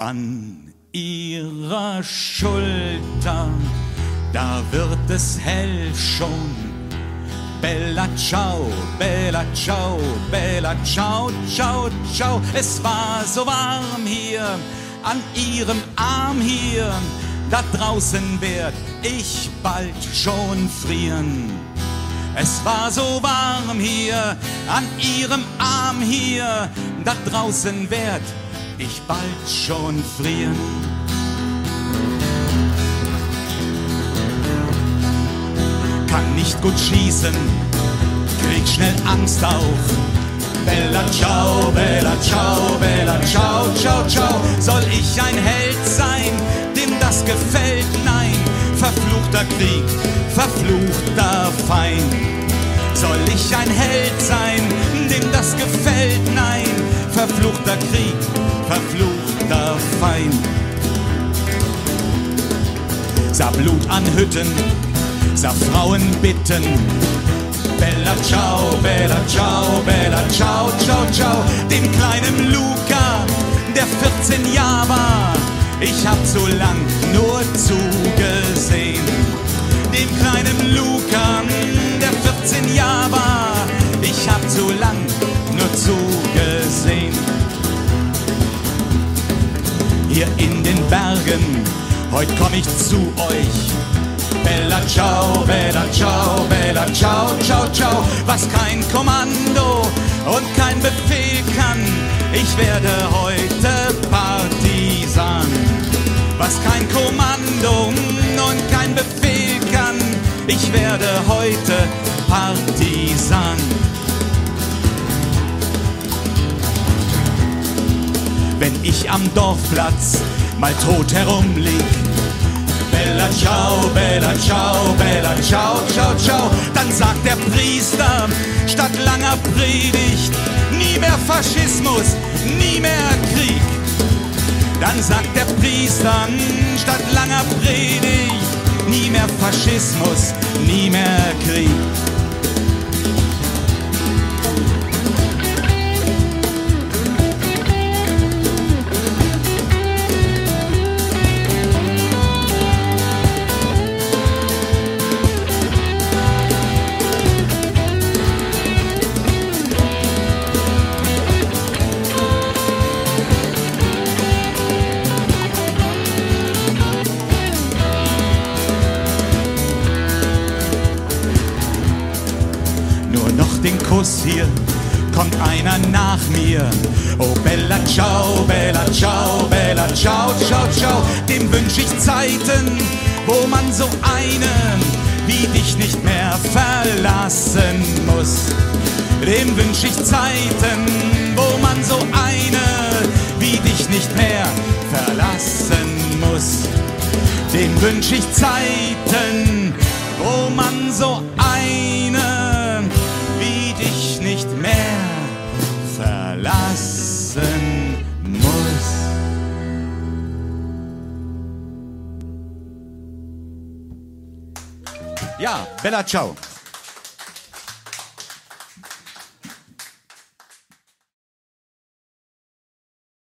An ihrer Schulter, da wird es hell schon. Bella ciao, bella ciao, bella ciao, ciao, ciao. Es war so warm hier, an ihrem Arm hier. Da draußen werd ich bald schon frieren. Es war so warm hier, an ihrem Arm hier. Da draußen werd ich bald schon frieren. Kann nicht gut schießen, krieg schnell Angst auf. Bella ciao, bella ciao, bella ciao, ciao, ciao. Soll ich ein Held sein, dem das gefällt? Nein, verfluchter Krieg, verfluchter Feind. Soll ich ein Held sein, dem das gefällt? Nein, verfluchter Krieg, verfluchter Feind. Sah Blut an Hütten, sah Frauen bitten. Bella ciao, bella ciao, bella ciao, ciao, ciao. Dem kleinen Luca, der 14 Jahre war, ich hab so lang nur zugesehen. Dem kleinen Luca, der 14 Jahre war, ich hab so lang nur zugesehen. Hier in den Bergen, heut komm ich zu euch. Bella ciao, bella ciao, bella ciao, ciao, ciao. Was kein Kommando und kein Befehl kann, ich werde heute Partisan. Was kein Kommando und kein Befehl kann, ich werde heute Partisan. Wenn ich am Dorfplatz mal tot herumlieg, bella ciao, bella ciao, bella ciao, ciao, ciao, dann sagt der Priester statt langer Predigt, nie mehr Faschismus, nie mehr Krieg. Dann sagt der Priester statt langer Predigt, nie mehr Faschismus, nie mehr Krieg. Den Kuss hier, kommt einer nach mir. Oh bella ciao, bella ciao, bella ciao, ciao, ciao. Dem wünsch ich Zeiten, wo man so einen wie dich nicht mehr verlassen muss. Dem wünsch ich Zeiten, wo man so eine wie dich nicht mehr verlassen muss. Dem wünsch ich Zeiten, wo man so eine wie dich nicht mehr verlassen muss. Ja, bella ciao.